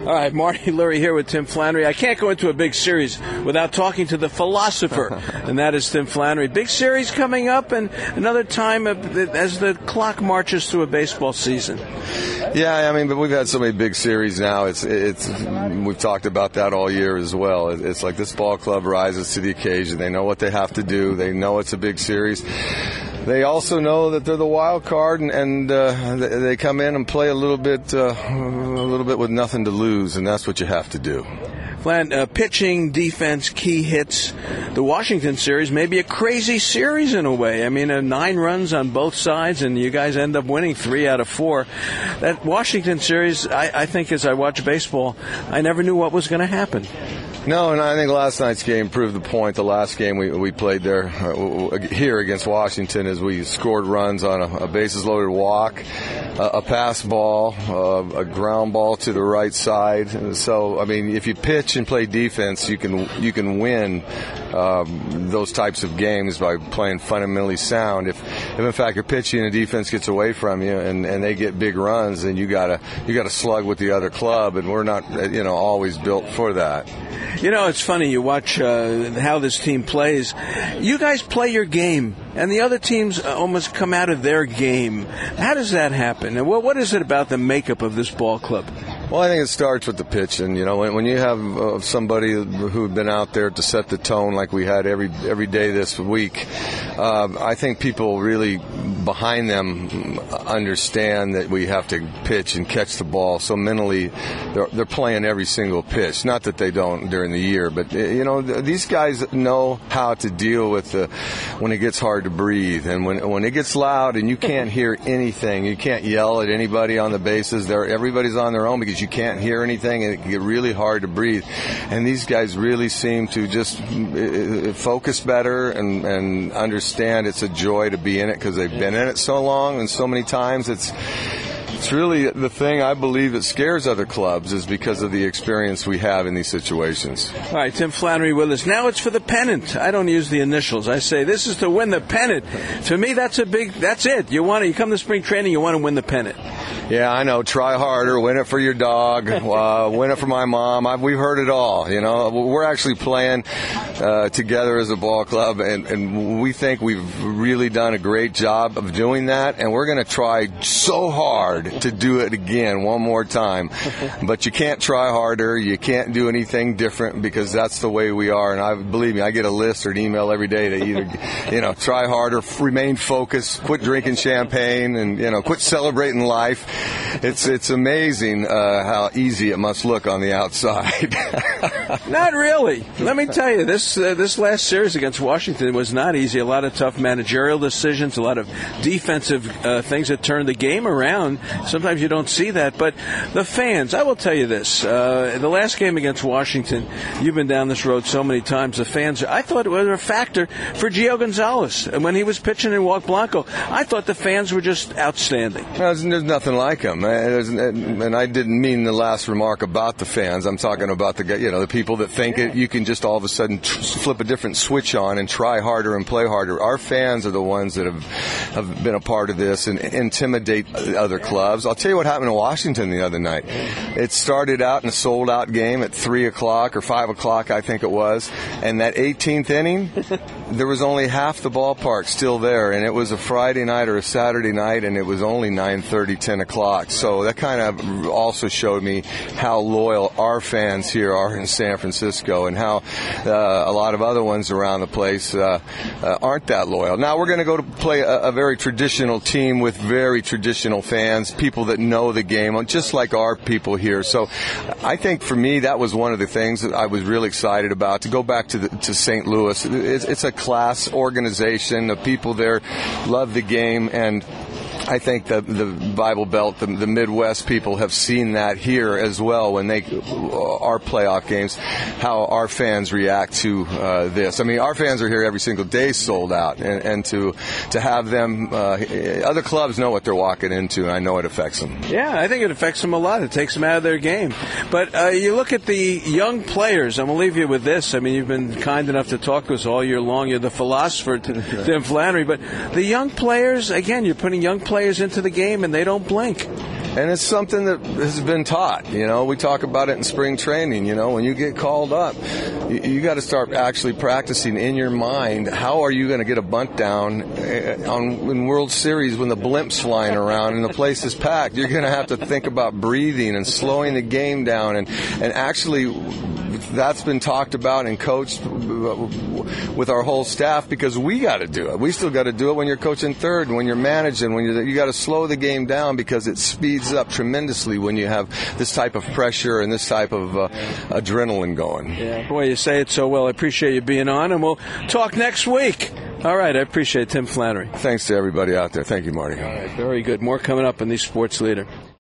All right, Marty Lurie here with Tim Flannery. I can't go into a big series without talking to the philosopher, and that is Tim Flannery. Big series coming up, and another time as the clock marches through a baseball season. Yeah, I mean, but we've had so many big series now. It's we've talked about that all year as well. It's like this ball club rises to the occasion. They know what they have to do. They know it's a big series. They also know that they're the wild card, and they come in and play a little bit with nothing to lose, and that's what you have to do. Flan, pitching, defense, key hits. The Washington series may be a crazy series in a way. I mean, 9 runs on both sides, and you guys end up winning 3 out of 4. That Washington series, I think as I watch baseball, I never knew what was going to happen. No, and I think last night's game proved the point. The last game we played there here against Washington is we scored runs on a bases-loaded walk, a pass ball, a ground ball to the right side. And so, I mean, if you pitch and play defense, you can win those types of games by playing fundamentally sound. If in fact your pitching and defense gets away from you and they get big runs, then you gotta slug with the other club, and we're not always built for that. You know, it's funny, you watch how this team plays. You guys play your game, and the other teams almost come out of their game. How does that happen? And what is it about the makeup of this ball club? Well, I think it starts with the pitching. You know, when you have somebody who'd been out there to set the tone like we had every day this week, I think people really behind them understand that we have to pitch and catch the ball. So mentally, they're playing every single pitch. Not that they don't during the year, but these guys know how to deal with when it gets hard to breathe, and when it gets loud and you can't hear anything. You can't yell at anybody on the bases. Everybody's on their own because you can't hear anything, and it can get really hard to breathe. And these guys really seem to just focus better and understand it's a joy to be in it because they've been in it so long and so many times. It's really the thing I believe that scares other clubs is because of the experience we have in these situations. All right, Tim Flannery with us. Now it's for the pennant. I don't use the initials. I say this is to win the pennant. To me, that's it. You come to spring training, you want to win the pennant. Yeah, I know. Try harder. Win it for your dog. Win it for my mom. We've heard it all. We're actually playing together as a ball club, and we think we've really done a great job of doing that, and we're going to try so hard to do it again one more time. But you can't try harder. You can't do anything different because that's the way we are. And believe me, I get a list or an email every day to either, try harder, remain focused, quit drinking champagne, and, quit celebrating life. It's amazing how easy it must look on the outside. Not really. Let me tell you, this last series against Washington was not easy. A lot of tough managerial decisions, a lot of defensive things that turned the game around. Sometimes you don't see that. But the fans, I will tell you this. The last game against Washington, you've been down this road so many times, the fans, I thought it was a factor for Gio Gonzalez. And when he was pitching in Walk Blanco, I thought the fans were just outstanding. There's nothing like him. And I didn't mean the last remark about the fans. I'm talking about the people that think you can just all of a sudden flip a different switch on and try harder and play harder. Our fans are the ones that have been a part of this and intimidate other clubs. I'll tell you what happened to Washington the other night. It started out in a sold-out game at 3 o'clock or 5 o'clock, I think it was, and that 18th inning, there was only half the ballpark still there, and it was a Friday night or a Saturday night, and it was only 9:30, 10 o'clock. So that kind of also showed me how loyal our fans here are in San Francisco and how a lot of other ones around the place aren't that loyal. Now we're going to go to play a very traditional team with very traditional fans, people that know the game, just like our people here. So I think for me that was one of the things that I was really excited about. To go back to St. Louis, it's a class organization. The people there love the game, and I think the Bible Belt, the Midwest people have seen that here as well when our playoff games, how our fans react to this. I mean, our fans are here every single day sold out, and to have them, other clubs know what they're walking into, and I know it affects them. Yeah, I think it affects them a lot. It takes them out of their game. But you look at the young players. I'm going to leave you with this. I mean, you've been kind enough to talk to us all year long. You're the philosopher, Tim Flannery. But the young players, again, you're putting young players into the game, and they don't blink. And it's something that has been taught. We talk about it in spring training. When you get called up, you got to start actually practicing in your mind. How are you going to get a bunt down in World Series when the blimp's flying around and the place is packed? You're going to have to think about breathing and slowing the game down, and actually that's been talked about and coached with our whole staff, because we got to do it. We still got to do it when you're coaching third and when you're managing. You got to slow the game down, because it speeds up tremendously when you have this type of pressure and this type of adrenaline going. Yeah, boy, you say it so well. I appreciate you being on, and we'll talk next week. All right, I appreciate Tim Flannery. Thanks to everybody out there. Thank you, Marty. All right, very good. More coming up in the Sports Leader.